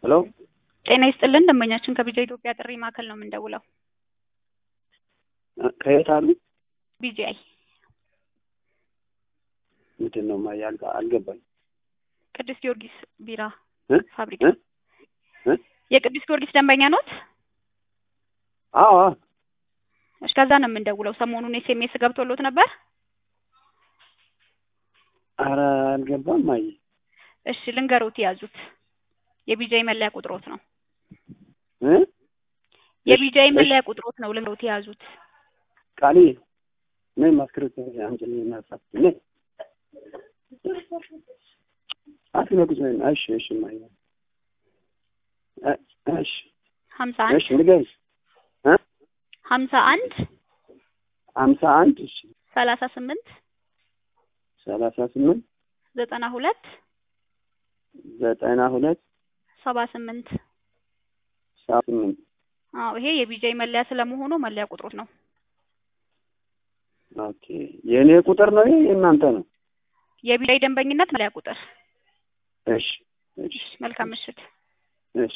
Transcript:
ሄሎ ጤና ይስጥልን ደንበኛችን ከቢጃ ኢትዮጵያ ጥሪ ማዕከል ነው የምንደውለው። ከየት አሉ? ቢጂአይ ምንድን ነው ማያልጋ አልገባኝ። ቅዱስ ጊዮርጊስ ቢራ እ ፋብሪካ እ የቅዱስ ጊዮርጊስ ደንበኛ ኖት? አዎ። እሺ ከዛ ነው የምንደውለው። ሰሞኑን ኤስኤምኤስ ገብቶሎት ነበር? ኧረ አልገባም ማይ። እሺ ልንገሮት ያዙት። የቢጃይ መለያ ቁጥሮት ነው። የቢጃይ መለያ ቁጥሮት ነው። ልንገሮት ያዙት። ቃሊ ነይ ማስከረተ አንቺን እናሳፍ ነይ አትነቁኝ። እሺ ማይ እሺ 51 እሺ ንገሪኝ። 51 እሺ 38 38 92 78 አዎ ይሄ የቢጃይ መለያ ስለመሆኑ መለያ ቁጥሮት ነው። ኦኬ የኔ ቁጥር ነው ይሄ የእናንተ ነው? የቢጃይ ደንበኝነት መለያ ቁጥር። እሺ መልካም ምሽት።